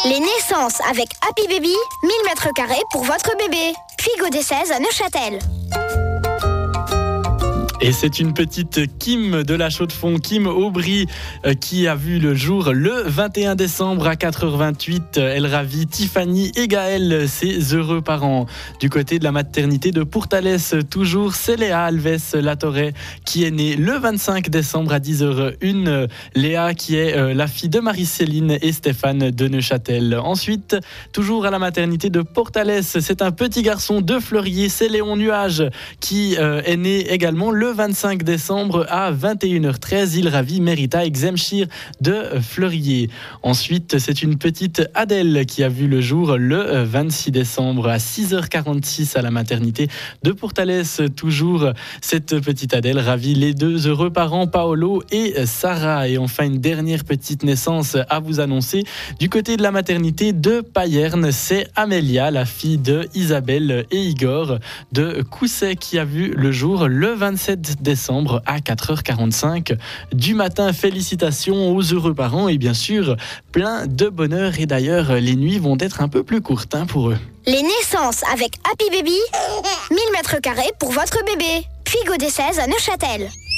Les naissances avec Happy Baby, 1000 m² pour votre bébé. Puis Godet 16 à Neuchâtel. Et c'est une petite Kim de la Chaux-de-Fonds, Kim Aubry, qui a vu le jour le 21 décembre à 4h28. Elle ravit Tiffany et Gaël, ses heureux parents. Du côté de la maternité de Pourtalès, toujours, c'est Léa Alves Latorre qui est née le 25 décembre à 10h01. Léa qui est la fille de Marie-Céline et Stéphane de Neuchâtel. Ensuite, toujours à la maternité de Pourtalès, c'est un petit garçon de Fleurier, c'est Léon Nuage qui est né également le 25 décembre à 21h13. Il ravit Merita Exempchir de Fleurier. Ensuite, c'est une petite Adèle qui a vu le jour le 26 décembre à 6h46 à la maternité de Pourtalès. Toujours cette petite Adèle ravit les deux heureux parents Paolo et Sarah. Et enfin, une dernière petite naissance à vous annoncer. Du côté de la maternité de Payerne, c'est Amélia, la fille de Isabelle et Igor de Cousset qui a vu le jour le 27 décembre à 4h45 du matin. Félicitations aux heureux parents et bien sûr plein de bonheur. Et d'ailleurs les nuits vont être un peu plus courtes pour eux. Les naissances avec Happy Baby, 1000 m² pour votre bébé. Puis Godet 16 à Neuchâtel.